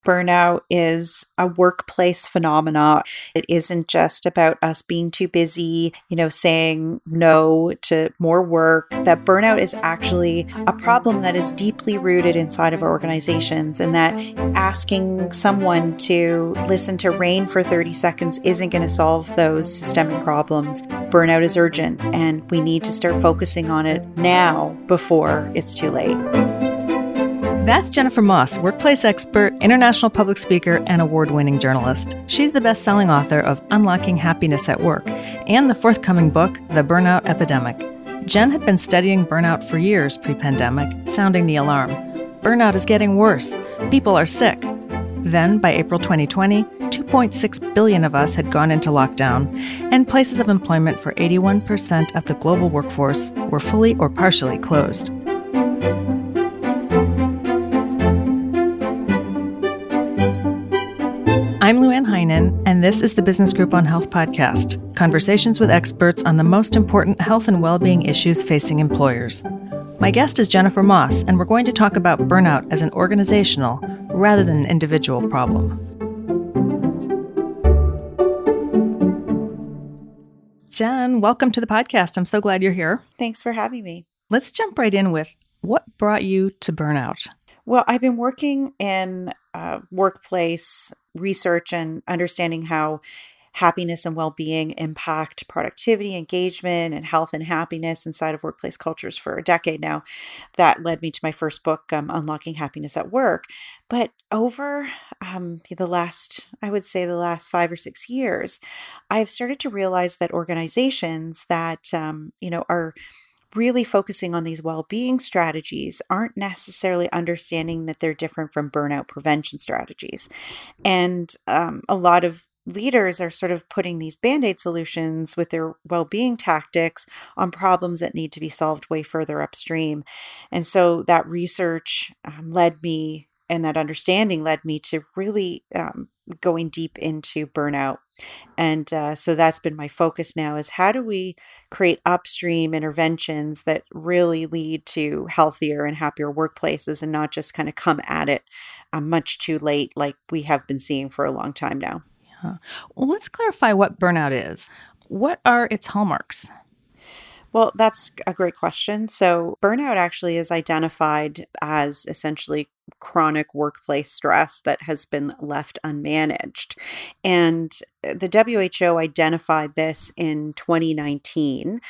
Burnout is a workplace phenomena. It isn't just about us being too busy, saying no to more work. That burnout is actually a problem that is deeply rooted inside of our organizations, and that asking someone to listen to rain for 30 seconds isn't going to solve those systemic problems. Burnout is urgent, and we need to start focusing on it now before it's too late. That's Jennifer Moss, workplace expert, international public speaker, and award-winning journalist. She's the best-selling author of Unlocking Happiness at Work and the forthcoming book, The Burnout Epidemic. Jen had been studying burnout for years pre-pandemic, sounding the alarm. Burnout is getting worse. People are sick. Then, by April 2020, 2.6 billion of us had gone into lockdown, and places of employment for 81% of the global workforce were fully or partially closed. I'm Luann Heinen, and this is the Business Group on Health podcast, conversations with experts on the most important health and well-being issues facing employers. My guest is Jennifer Moss, and we're going to talk about burnout as an organizational rather than an individual problem. Jen, welcome to the podcast. I'm so glad you're here. Thanks for having me. Let's jump right in with what brought you to burnout? Well, I've been working in workplace research and understanding how happiness and well-being impact productivity, engagement, and health and happiness inside of workplace cultures for a decade now. That led me to my first book, Unlocking Happiness at Work. But over the last 5 or 6 years, I've started to realize that organizations that, are really focusing on these well-being strategies aren't necessarily understanding that they're different from burnout prevention strategies. And a lot of leaders are sort of putting these Band-Aid solutions with their well-being tactics on problems that need to be solved way further upstream. And so that research led me, and that understanding led me to really going deep into burnout. And so that's been my focus now, is how do we create upstream interventions that really lead to healthier and happier workplaces, and not just kind of come at it much too late like we have been seeing for a long time now. Yeah. Well, let's clarify what burnout is. What are its hallmarks? Well, that's a great question. So burnout actually is identified as essentially chronic workplace stress that has been left unmanaged. And the WHO identified this in 2019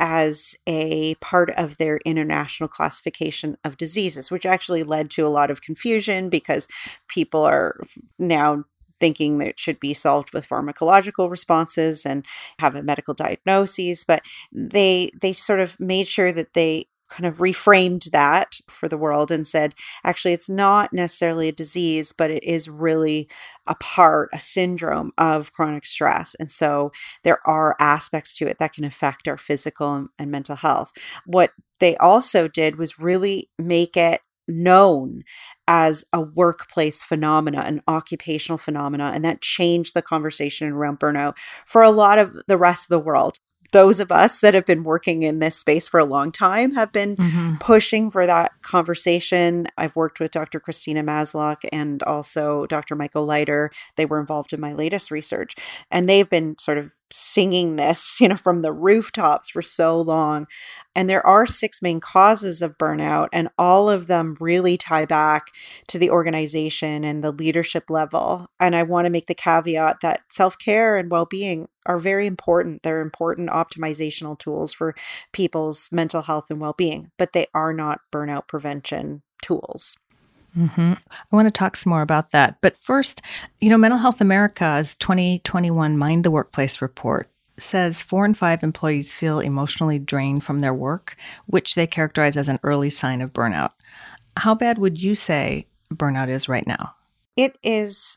as a part of their international classification of diseases, which actually led to a lot of confusion because people are now thinking that it should be solved with pharmacological responses and have a medical diagnosis. But they sort of made sure that they kind of reframed that for the world and said, actually, it's not necessarily a disease, but it is really a syndrome of chronic stress. And so there are aspects to it that can affect our physical and mental health. What they also did was really make it known as a workplace phenomena, an occupational phenomena, and that changed the conversation around burnout for a lot of the rest of the world. Those of us that have been working in this space for a long time have been pushing for that conversation. I've worked with Dr. Christina Maslach and also Dr. Michael Leiter. They were involved in my latest research, and they've been sort of singing this, from the rooftops for so long. And there are 6 main causes of burnout, and all of them really tie back to the organization and the leadership level. And I want to make the caveat that self-care and well-being are very important. They're important optimizational tools for people's mental health and well-being, but they are not burnout prevention tools. I want to talk some more about that. But first, Mental Health America's 2021 Mind the Workplace report says 4 in 5 employees feel emotionally drained from their work, which they characterize as an early sign of burnout. How bad would you say burnout is right now? It's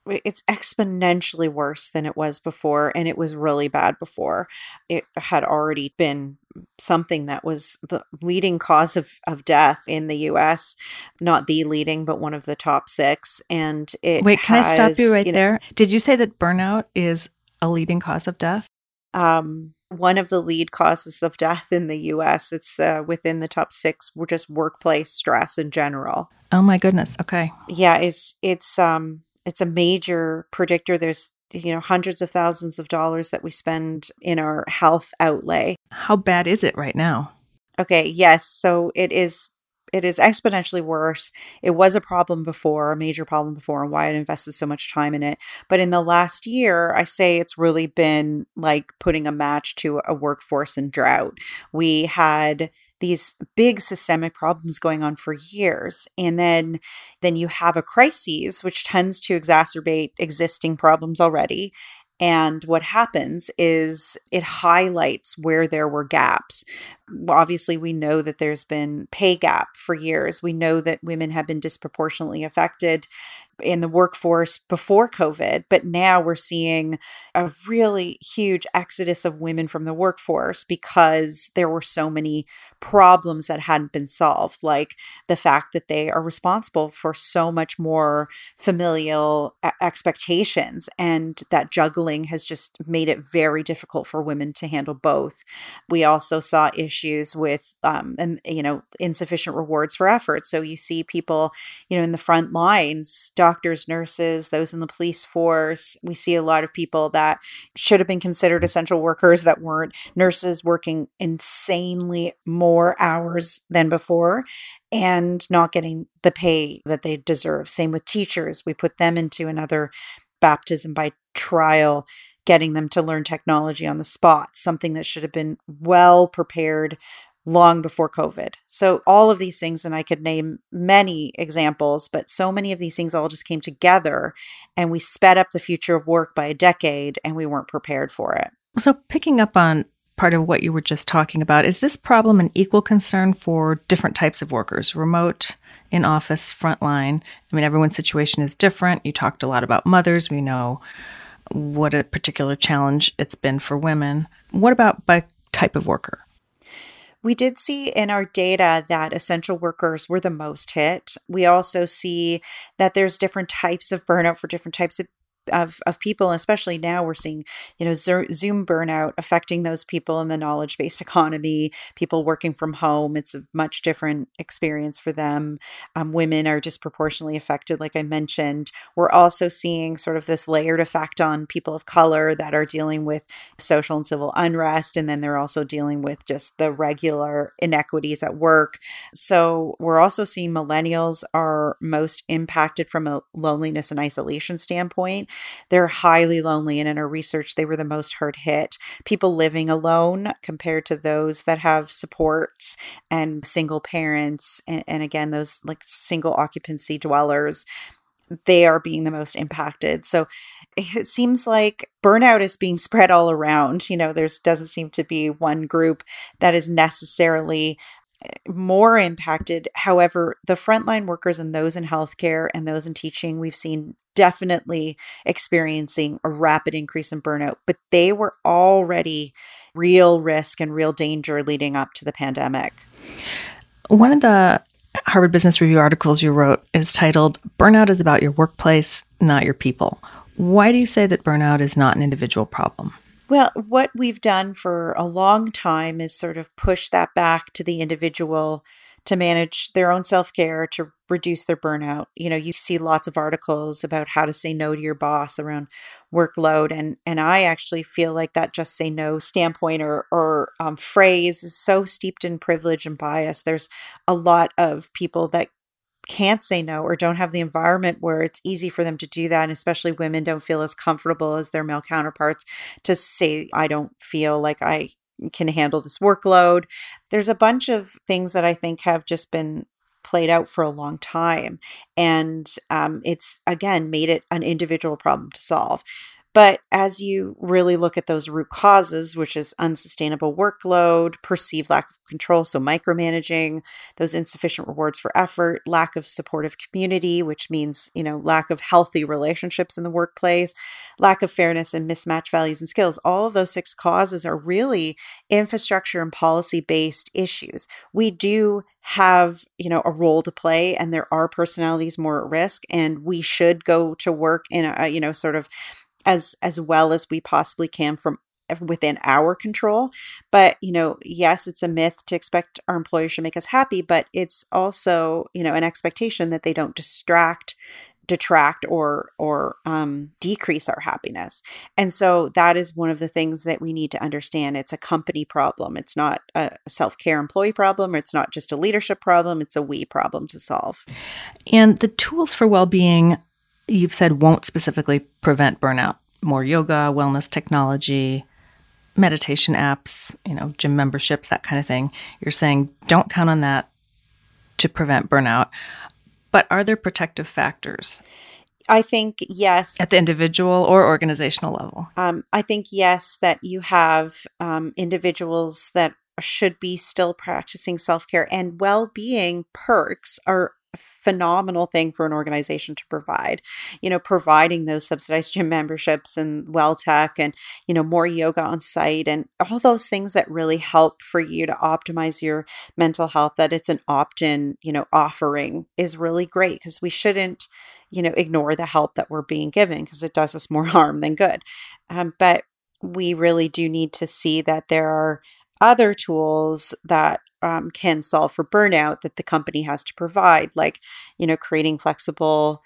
exponentially worse than it was before, and it was really bad before. It had already been something that was the leading cause of death in the U.S., not the leading, but one of the top 6. And Wait, can I stop you right there? Did you say that burnout is a leading cause of death? one of the lead causes of death in the US. It's within the top 6, just workplace stress in general. Oh my goodness. Okay. Yeah, it's a major predictor. There's hundreds of thousands of dollars that we spend in our health outlay. How bad is it right now? Okay, yes. So it is exponentially worse. It was a problem before, a major problem before, and why I invested so much time in it. But in the last year, I say it's really been like putting a match to a workforce in drought. We had these big systemic problems going on for years. And then you have a crisis, which tends to exacerbate existing problems already. And what happens is it highlights where there were gaps. Obviously, we know that there's been pay gap for years. We know that women have been disproportionately affected in the workforce before COVID, but now we're seeing a really huge exodus of women from the workforce because there were so many problems that hadn't been solved, like the fact that they are responsible for so much more familial expectations, and that juggling has just made it very difficult for women to handle both. We also saw issues with insufficient rewards for effort. So you see people in the front lines, doctors, nurses, those in the police force. We see a lot of people that should have been considered essential workers that weren't, nurses working insanely more hours than before and not getting the pay that they deserve. Same with teachers. We put them into another baptism by trial, getting them to learn technology on the spot, something that should have been well prepared long before COVID. So all of these things, and I could name many examples, but so many of these things all just came together and we sped up the future of work by a decade and we weren't prepared for it. So picking up on part of what you were just talking about, is this problem an equal concern for different types of workers, remote, in office, frontline? I mean, everyone's situation is different. You talked a lot about mothers. We know what a particular challenge it's been for women. What about by type of worker? We did see in our data that essential workers were the most hit. We also see that there's different types of burnout for different types of people, especially now we're seeing, Zoom burnout affecting those people in the knowledge-based economy, people working from home. It's a much different experience for them. Women are disproportionately affected, like I mentioned. We're also seeing sort of this layered effect on people of color that are dealing with social and civil unrest, and then they're also dealing with just the regular inequities at work. So we're also seeing millennials are most impacted from a loneliness and isolation standpoint. They're highly lonely, and in our research, they were the most hard hit. People living alone compared to those that have supports, and single parents, and again, those like single occupancy dwellers, they are being the most impacted. So it seems like burnout is being spread all around. There's doesn't seem to be one group that is necessarily more impacted. However, the frontline workers and those in healthcare and those in teaching, we've seen definitely experiencing a rapid increase in burnout, but they were already real risk and real danger leading up to the pandemic. One of the Harvard Business Review articles you wrote is titled, "Burnout is about your workplace, not your people." Why do you say that burnout is not an individual problem? Well, what we've done for a long time is sort of push that back to the individual to manage their own self-care, to reduce their burnout. You see lots of articles about how to say no to your boss around workload. And I actually feel like that just say no standpoint or phrase is so steeped in privilege and bias. There's a lot of people that can't say no or don't have the environment where it's easy for them to do that. And especially women don't feel as comfortable as their male counterparts to say, I don't feel like I can handle this workload. There's a bunch of things that I think have just been played out for a long time. And it's, again, made it an individual problem to solve. But as you really look at those root causes, which is unsustainable workload, perceived lack of control, so micromanaging, those insufficient rewards for effort, lack of supportive community, which means, lack of healthy relationships in the workplace, lack of fairness and mismatched values and skills, all of those 6 causes are really infrastructure and policy-based issues. We do have, a role to play, and there are personalities more at risk, and we should go to work in a, sort of as well as we possibly can from within our control. But, yes, it's a myth to expect our employers should make us happy, but it's also, an expectation that they don't detract or decrease our happiness. And so that is one of the things that we need to understand. It's a company problem. It's not a self-care employee problem, or it's not just a leadership problem. It's a we problem to solve. And the tools for well-being, you've said, won't specifically prevent burnout. More yoga, wellness technology, meditation apps, gym memberships, that kind of thing. You're saying don't count on that to prevent burnout. But are there protective factors? I think yes. At the individual or organizational level? I think yes, that you have individuals that should be still practicing self-care, and well-being perks are a phenomenal thing for an organization to provide. Providing those subsidized gym memberships and well tech and, more yoga on site and all those things that really help for you to optimize your mental health, that it's an opt-in, offering is really great, because we shouldn't, ignore the help that we're being given, because it does us more harm than good. But we really do need to see that there are other tools that can solve for burnout that the company has to provide, like, creating flexible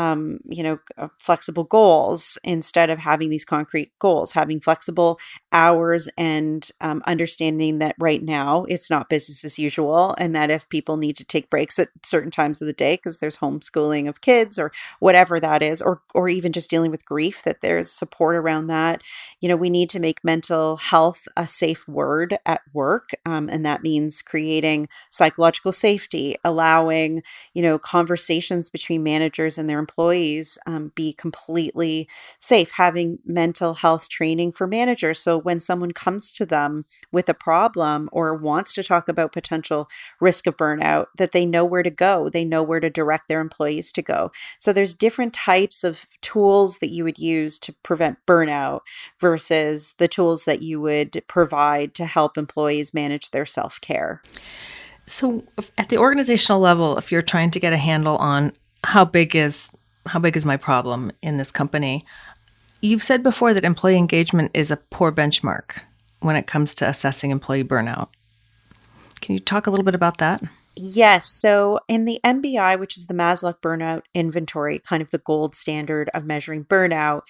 goals instead of having these concrete goals, having flexible hours, and understanding that right now it's not business as usual, and that if people need to take breaks at certain times of the day because there's homeschooling of kids or whatever that is, or even just dealing with grief, that there's support around that. We need to make mental health a safe word at work, and that means creating psychological safety, allowing conversations between managers and their employees be completely safe, having mental health training for managers. So when someone comes to them with a problem or wants to talk about potential risk of burnout, that they know where to go, they know where to direct their employees to go. So there's different types of tools that you would use to prevent burnout versus the tools that you would provide to help employees manage their self-care. So at the organizational level, if you're trying to get a handle on how big is my problem in this company, you've said before that employee engagement is a poor benchmark when it comes to assessing employee burnout. Can you talk a little bit about that? Yes. So in the MBI, which is the Maslach Burnout Inventory, kind of the gold standard of measuring burnout,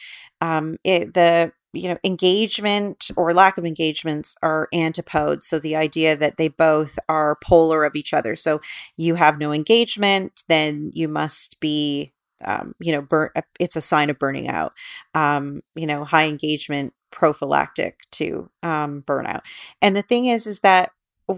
engagement or lack of engagements are antipodes. So the idea that they both are polar of each other. So you have no engagement, then you must be, it's a sign of burning out. High engagement, prophylactic to burnout. And the thing is that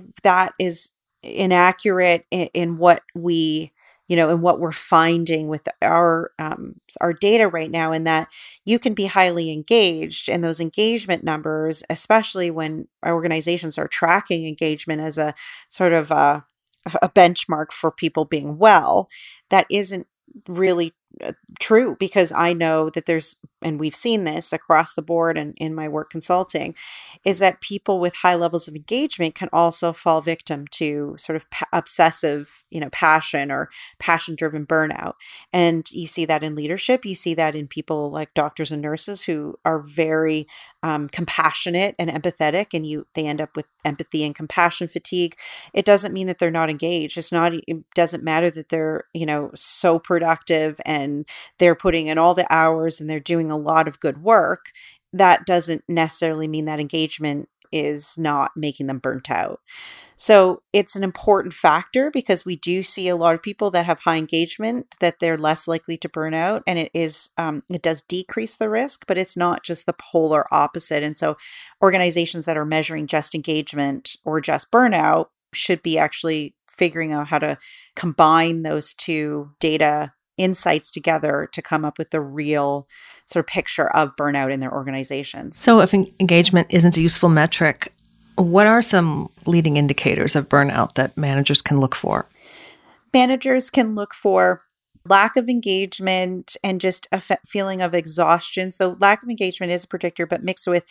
is inaccurate in what we in what we're finding with our data right now, in that you can be highly engaged, and those engagement numbers, especially when organizations are tracking engagement as a sort of a benchmark for people being well, that isn't really true, because I know that and we've seen this across the board and in my work consulting, is that people with high levels of engagement can also fall victim to sort of obsessive, passion or passion-driven burnout. And you see that in leadership. You see that in people like doctors and nurses who are very compassionate and empathetic, and they end up with empathy and compassion fatigue. It doesn't mean that they're not engaged. It doesn't matter that they're, so productive and they're putting in all the hours and they're doing a lot of good work. That doesn't necessarily mean that engagement is not making them burnt out. So it's an important factor, because we do see a lot of people that have high engagement, that they're less likely to burn out. And it does decrease the risk, but it's not just the polar opposite. And so organizations that are measuring just engagement or just burnout should be actually figuring out how to combine those two data insights together to come up with the real sort of picture of burnout in their organizations. So if engagement isn't a useful metric, what are some leading indicators of burnout that managers can look for? Managers can look for lack of engagement and just a feeling of exhaustion. So lack of engagement is a predictor, but mixed with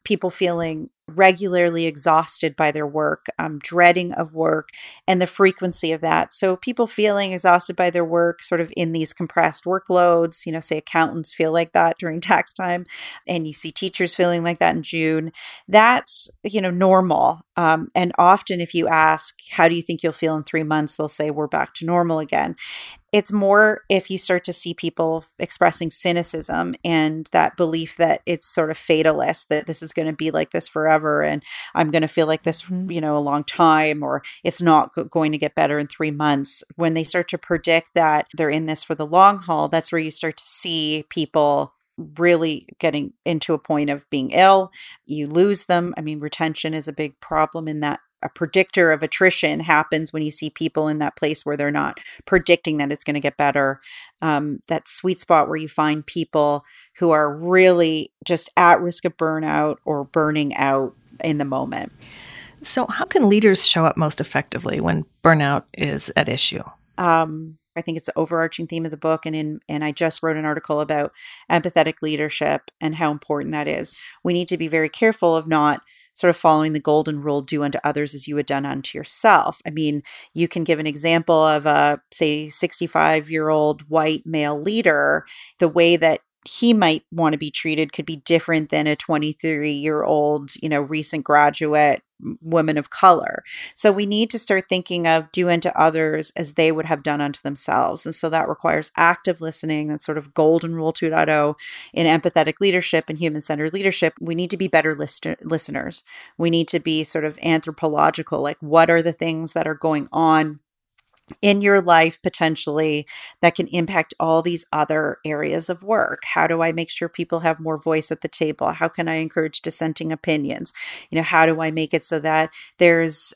people feeling regularly exhausted by their work, dreading of work, and the frequency of that. So people feeling exhausted by their work, sort of in these compressed workloads, say accountants feel like that during tax time, and you see teachers feeling like that in June. That's, normal. And often if you ask, how do you think you'll feel in 3 months? They'll say, we're back to normal again. It's more if you start to see people expressing cynicism and that belief that it's sort of fatalist, that this is going to be like this forever and I'm going to feel like this, a long time, or it's not going to get better in 3 months. When they start to predict that they're in this for the long haul, that's where you start to see people really getting into a point of being ill. You lose them. I mean, retention is a big problem in that. A predictor of attrition happens when you see people in that place where they're not predicting that it's going to get better. That sweet spot where you find people who are really just at risk of burnout or burning out in the moment. So how can leaders show up most effectively when burnout is at issue? I think it's the overarching theme of the book. And I just wrote an article about empathetic leadership and how important that is. We need to be very careful of not sort of following the golden rule, do unto others as you had done unto yourself. I mean, you can give an example of a, say, 65-year-old white male leader. The way that he might want to be treated could be different than a 23-year-old, recent graduate woman of color. So we need to start thinking of do unto others as they would have done unto themselves. And so that requires active listening and sort of golden rule 2.0 in empathetic leadership and human-centered leadership. We need to be better listeners. We need to be sort of anthropological, like what are the things that are going on in your life potentially that can impact all these other areas of work? How do I make sure people have more voice at the table? How can I encourage dissenting opinions? How do I make it so that there's,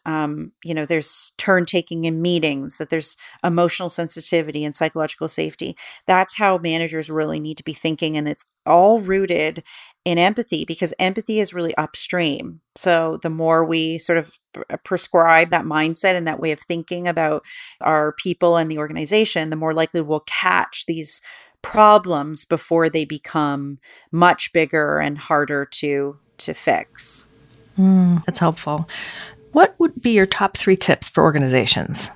there's turn taking in meetings, that there's emotional sensitivity and psychological safety? That's how managers really need to be thinking. And it's all rooted in empathy, because empathy is really upstream. So the more we sort of prescribe that mindset and that way of thinking about our people and the organization, the more likely we'll catch these problems before they become much bigger and harder to fix. That's helpful. What would be your top 3 tips for organizations?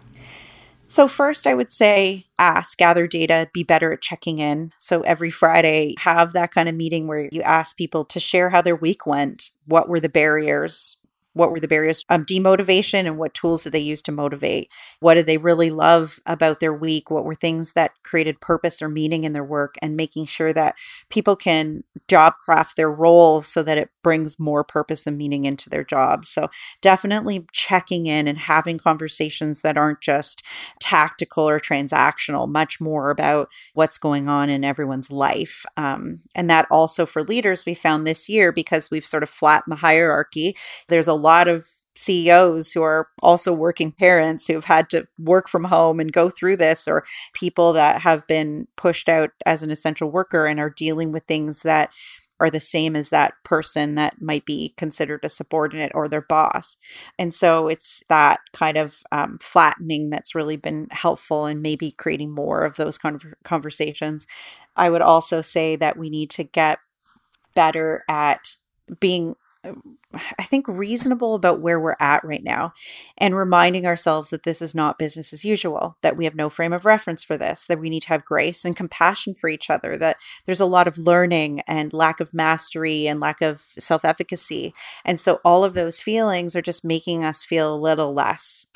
So first, I would say ask, gather data, be better at checking in. So every Friday, have that kind of meeting where you ask people to share how their week went. What were the barriers? Demotivation, and what tools did they use to motivate? What did they really love about their week? What were things that created purpose or meaning in their work? And making sure that people can job craft their roles so that it brings more purpose and meaning into their jobs. So definitely checking in and having conversations that aren't just tactical or transactional, much more about what's going on in everyone's life. And that also for leaders, we found this year, because we've sort of flattened the hierarchy. There's a lot of CEOs who are also working parents who've had to work from home and go through this, or people that have been pushed out as an essential worker and are dealing with things that are the same as that person that might be considered a subordinate or their boss. And so it's that kind of flattening that's really been helpful and maybe creating more of those kind of conversations. I would also say that we need to get better at being, I think, reasonable about where we're at right now, and reminding ourselves that this is not business as usual, that we have no frame of reference for this, that we need to have grace and compassion for each other, that there's a lot of learning and lack of mastery and lack of self-efficacy. And so all of those feelings are just making us feel a little less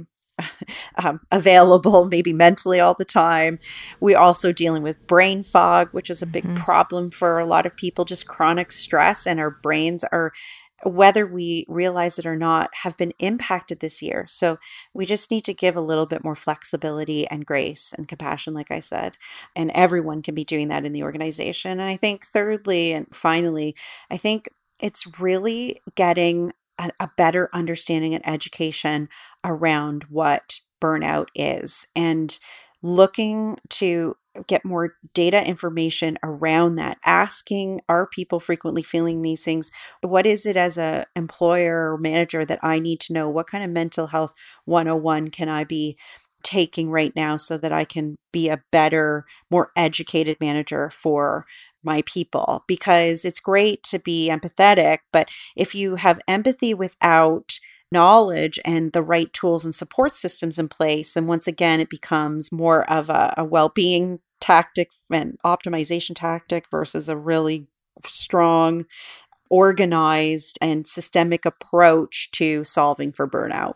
available, maybe mentally all the time. We're also dealing with brain fog, which is a big problem for a lot of people, just chronic stress. And our brains are, whether we realize it or not, have been impacted this year. So we just need to give a little bit more flexibility and grace and compassion, like I said. And everyone can be doing that in the organization. And I think thirdly and finally, I think it's really getting a better understanding and education around what burnout is, and looking to get more data information around that, asking, are people frequently feeling these things? What is it as a employer or manager that I need to know? What kind of mental health 101 can I be taking right now so that I can be a better, more educated manager for my people, because it's great to be empathetic, but if you have empathy without knowledge and the right tools and support systems in place, then once again, it becomes more of a well-being tactic and optimization tactic versus a really strong, organized, and systemic approach to solving for burnout.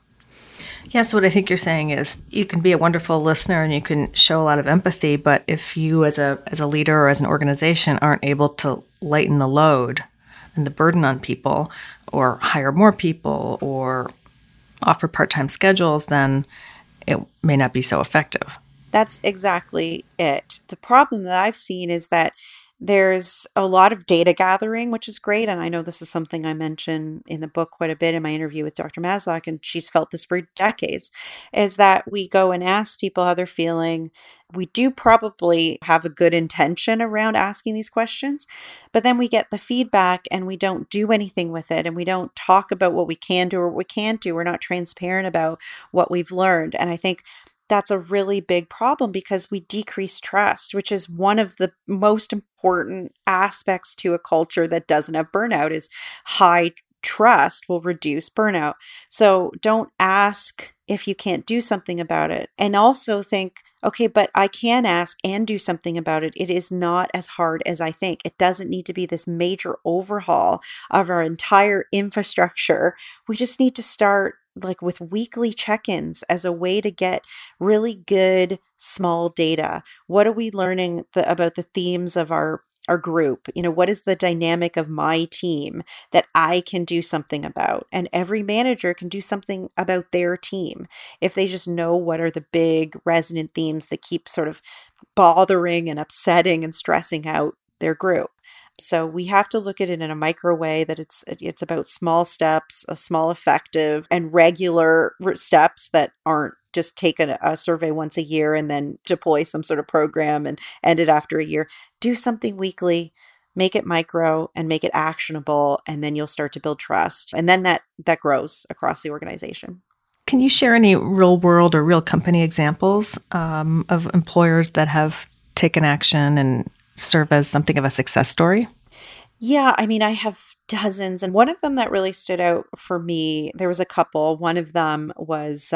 Yes, what I think you're saying is you can be a wonderful listener and you can show a lot of empathy, but if you as a leader or as an organization aren't able to lighten the load and the burden on people or hire more people or offer part-time schedules, then it may not be so effective. That's exactly it. The problem that I've seen is that there's a lot of data gathering, which is great. And I know this is something I mention in the book quite a bit in my interview with Dr. Maslock, and she's felt this for decades, is that we go and ask people how they're feeling. We do probably have a good intention around asking these questions, but then we get the feedback and we don't do anything with it. And we don't talk about what we can do or what we can't do. We're not transparent about what we've learned. And I think that's a really big problem because we decrease trust, which is one of the most important aspects to a culture that doesn't have burnout. Is high trust will reduce burnout. So don't ask if you can't do something about it. And also think, okay, but I can ask and do something about it. It is not as hard as I think. It doesn't need to be this major overhaul of our entire infrastructure. We just need to start like with weekly check-ins as a way to get really good small data. What are we learning about the themes of our group? What is the dynamic of my team that I can do something about? And every manager can do something about their team if they just know what are the big resonant themes that keep sort of bothering and upsetting and stressing out their group. So we have to look at it in a micro way, that it's about small steps, a small effective and regular steps that aren't just take a survey once a year and then deploy some sort of program and end it after a year. Do something weekly, make it micro and make it actionable, and then you'll start to build trust. And then that grows across the organization. Can you share any real world or real company examples of employers that have taken action and serve as something of a success story? Yeah, I mean, I have dozens. And one of them that really stood out for me, there was a couple. One of them was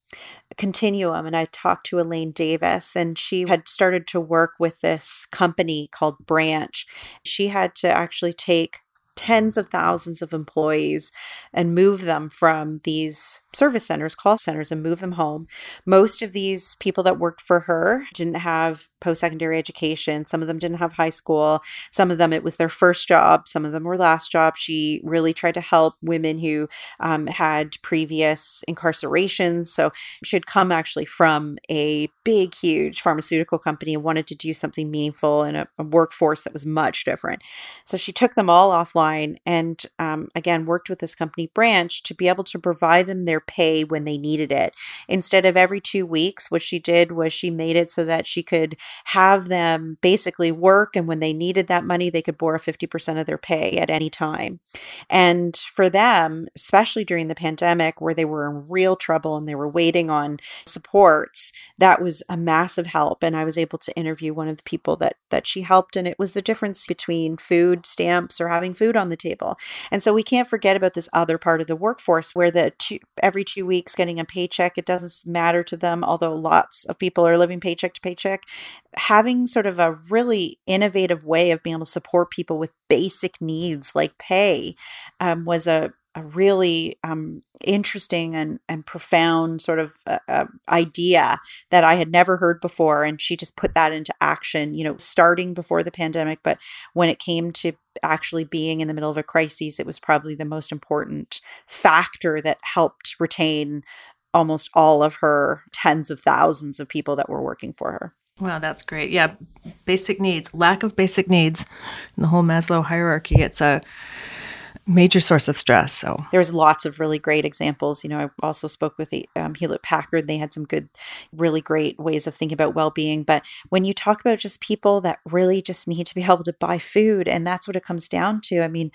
Continuum. And I talked to Elaine Davis, and she had started to work with this company called Branch. She had to actually take tens of thousands of employees and move them from these service centers, call centers, and move them home. Most of these people that worked for her didn't have post-secondary education. Some of them didn't have high school. Some of them, it was their first job. Some of them were last job. She really tried to help women who had previous incarcerations. So she had come actually from a big, huge pharmaceutical company and wanted to do something meaningful in a workforce that was much different. So she took them all offline and again, worked with this company Branch to be able to provide them their pay when they needed it. Instead of every 2 weeks, what she did was she made it so that she could have them basically work, and when they needed that money, they could borrow 50% of their pay at any time. And for them, especially during the pandemic where they were in real trouble and they were waiting on supports, that was a massive help. And I was able to interview one of the people that she helped, and it was the difference between food stamps or having food on the table. And so we can't forget about this other part of the workforce where every 2 weeks getting a paycheck, it doesn't matter to them, although lots of people are living paycheck to paycheck. Having sort of a really innovative way of being able to support people with basic needs like pay was a really interesting and profound sort of idea that I had never heard before. And she just put that into action, starting before the pandemic. But when it came to actually being in the middle of a crisis, it was probably the most important factor that helped retain almost all of her tens of thousands of people that were working for her. Wow, that's great. Yeah, basic needs, lack of basic needs in the whole Maslow hierarchy. It's a major source of stress. So there's lots of really great examples. I also spoke with the Hewlett Packard. They had some good, really great ways of thinking about well-being. But when you talk about just people that really just need to be able to buy food, and that's what it comes down to. I mean,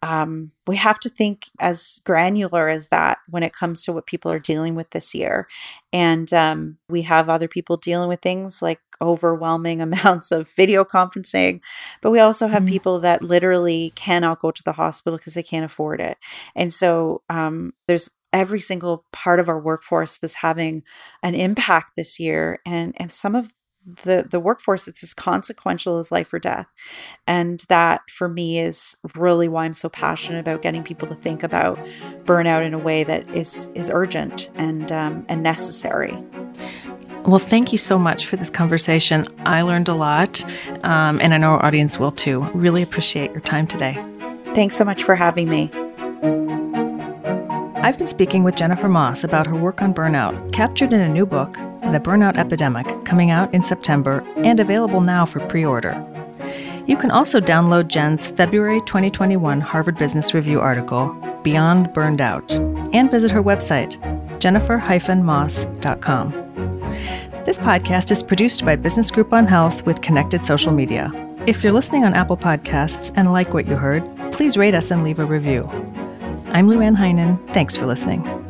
we have to think as granular as that when it comes to what people are dealing with this year. And we have other people dealing with things like overwhelming amounts of video conferencing, but we also have people that literally cannot go to the hospital because they can't afford it. And so there's every single part of our workforce that's having an impact this year. And some of the workforce, it's as consequential as life or death. And that for me is really why I'm so passionate about getting people to think about burnout in a way that is urgent and necessary. Well, thank you so much for this conversation. I learned a lot, and I know our audience will too. Really appreciate your time today. Thanks so much for having me. I've been speaking with Jennifer Moss about her work on burnout, captured in a new book, The Burnout Epidemic, coming out in September and available now for pre-order. You can also download Jen's February 2021 Harvard Business Review article, Beyond Burned Out, and visit her website, jennifer-moss.com. This podcast is produced by Business Group on Health with Connected Social Media. If you're listening on Apple Podcasts and like what you heard, please rate us and leave a review. I'm Lou Ann Heinen. Thanks for listening.